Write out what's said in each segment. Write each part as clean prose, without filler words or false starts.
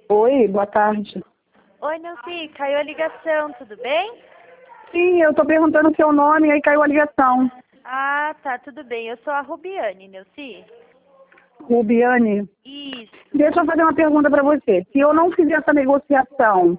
Oi, boa tarde. Oi, Nilce, caiu a ligação, tudo bem? Sim, eu tô perguntando o seu nome e aí caiu a ligação. Ah, tá, tudo bem. Eu sou a Rubiane, Nilce. Rubiane, Isso. deixa eu fazer uma pergunta para você. Se eu não fizer essa negociação,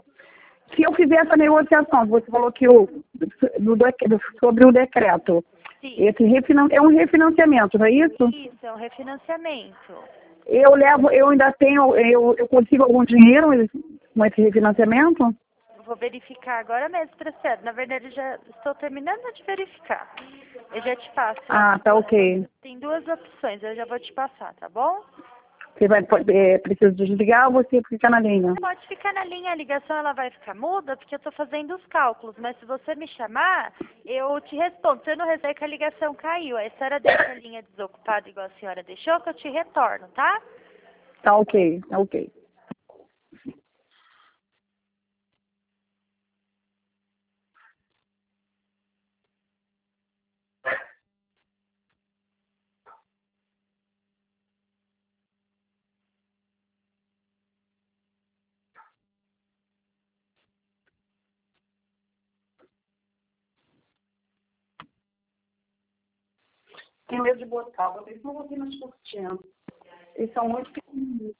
você falou que sobre o decreto, Sim. esse é um refinanciamento, não é isso? Isso, é um refinanciamento. Eu ainda tenho, eu consigo algum dinheiro com esse refinanciamento? Vou verificar agora mesmo para você. Na verdade, eu já estou terminando de verificar. Eu já te passo. Ah, tá ok. Tem duas opções, eu já vou te passar, tá bom? Você precisa desligar ou você fica na linha? Pode ficar na linha, a ligação ela vai ficar muda, porque eu estou fazendo os cálculos, mas se você me chamar, eu te respondo. Se eu não receber que a ligação caiu, aí a senhora deixa a linha desocupada igual a senhora deixou, que eu te retorno, tá? Tá ok, tá ok. Tenho medo de botar, vocês estão ouvindo as cortinas. Eles são muito pequenininhos.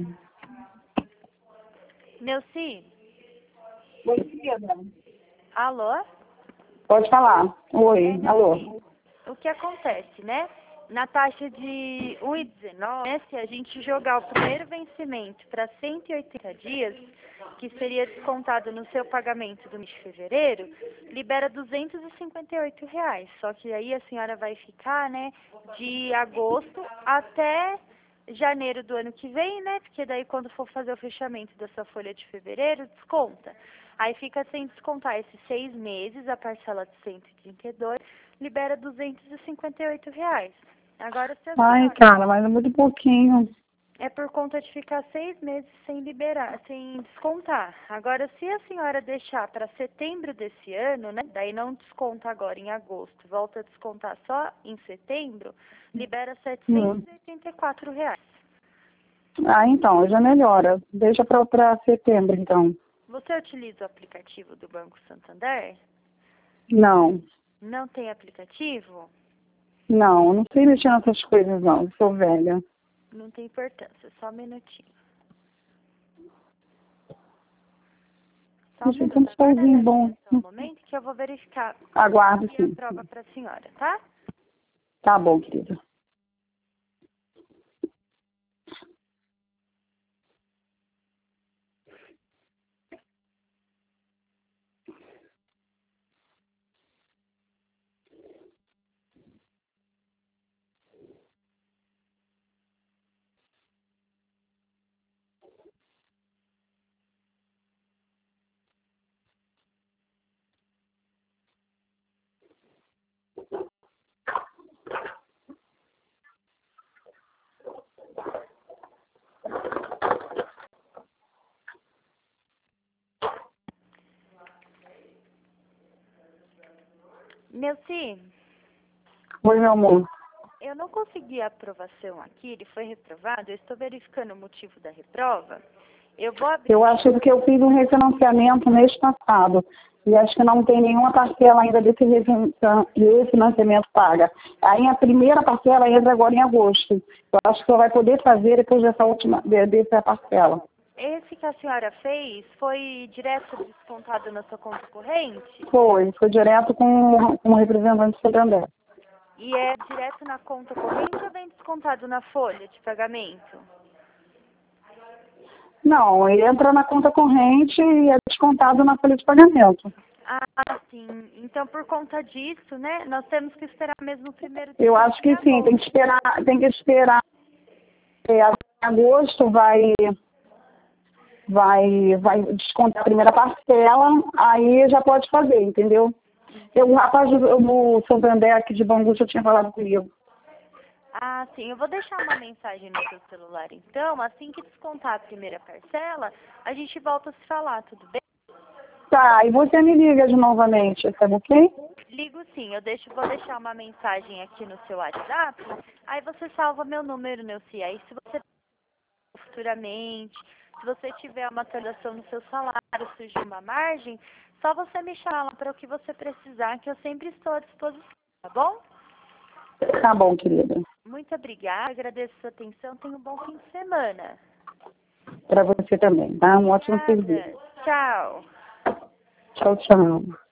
Neuci, Oi, querida. alô? Pode falar. Oi, alô. Neuci, o que acontece, né? Na taxa de 1,19, né, se a gente jogar o primeiro vencimento para 180 dias, que seria descontado no seu pagamento do mês de fevereiro, libera R$ 258. Só que aí a senhora vai ficar, né, de agosto até janeiro do ano que vem, né? Porque daí quando for fazer o fechamento dessa folha de fevereiro, desconta. Aí fica sem descontar esses 6 meses, a parcela de 132, libera R$ 258. Agora, se a Ai, senhora... cara, mas é muito pouquinho. É por conta de ficar 6 meses sem liberar, sem descontar. Agora, se a senhora deixar para setembro desse ano, né? Daí não desconta agora em agosto, volta a descontar só em setembro, libera R$ Hum. 784. Ah, então, já melhora. Deixa pra setembro, então. Você utiliza o aplicativo do Banco Santander? Não, Não tem aplicativo? não, não sei mexer nessas coisas, não. Eu sou velha. Não tem importância, só um minutinho. Só um Deixa eu ter minuto, um aguarda solzinho na bom. linha só um momento que eu vou verificar Aguardo, e sim. aprova para a senhora, tá? Tá bom, querida. Neuci, Oi, meu amor. eu não consegui a aprovação aqui, ele foi reprovado, eu estou verificando o motivo da reprova. Eu vou abrir... Eu acho que eu fiz um refinanciamento mês passado. E acho que não tem nenhuma parcela ainda desse refinanciamento paga. Aí a primeira parcela entra agora em agosto. Eu acho que só vai poder fazer depois dessa parcela. Esse que a senhora fez foi direto descontado na sua conta corrente? Foi direto com o representante do Santander. E é direto na conta corrente ou vem descontado na folha de pagamento? Não, ele entra na conta corrente e é descontado na folha de pagamento. Ah, sim. Então, por conta disso, né, nós temos que esperar mesmo o primeiro Eu acho que sim, tem que esperar. Em agosto vai descontar a primeira parcela, aí já pode fazer, entendeu? O rapaz do Santander aqui de Bangu já tinha falado comigo. Ah, sim. Eu vou deixar uma mensagem no seu celular, então. Assim que descontar a primeira parcela, a gente volta a se falar, tudo bem? Tá, e você me liga de novamente, tá ok? Ligo sim. Vou deixar uma mensagem aqui no seu WhatsApp. Aí você salva meu número, Neuci. Aí se você futuramente Se você tiver uma atualização no seu salário, surgir uma margem, só você me chamar para o que você precisar, que eu sempre estou à disposição, tá bom? Tá bom, querida. Muito obrigada, agradeço a sua atenção, tenha um bom fim de semana. Para você também, tá? Um ótimo serviço. Tchau. Tchau, tchau.